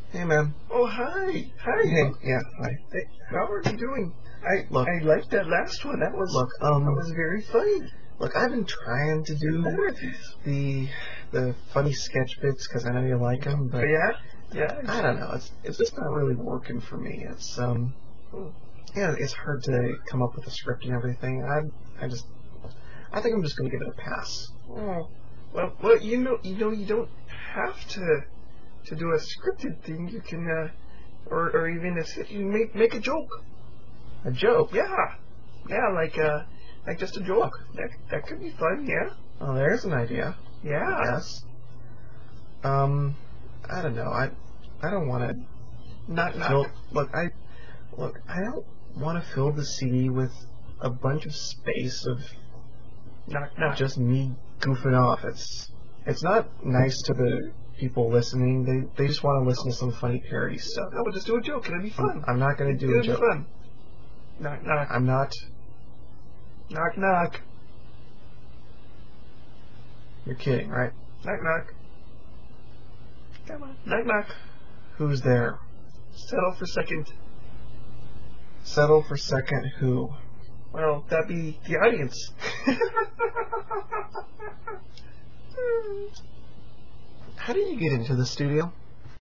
Hey, man. Oh, hi. Hi. Hey, yeah, hi. Hey, how are you doing? I Look. liked that last one. That was very funny. Look, I've been trying to do More of these. the funny sketch bits because I know you like them, but Yeah. I don't know. It's just not really working for me. Yeah, it's hard to come up with a script and everything. I think I'm just gonna give it a pass. Oh, well, you don't have to do a scripted thing. You can, or even you make a joke. A joke? Yeah, like just a joke. That could be fun. Yeah. Oh, there's an idea. Yeah. Yes. I don't know. I don't want to Knock fill. knock. Look. I don't want to fill the CD with a bunch of space of Knock knock. just me goofing off. It's not nice to the people listening. They just want to listen to some funny parody stuff. No, but just do a joke. It'll be fun. I'm not gonna do a It'll joke. be fun. Knock knock. I'm not. Knock knock. You're kidding, right? Knock knock. Come on. Knock knock. Who's there? Settle for second. Settle for second. Who? Well, that'd be the audience. How did you get into the studio?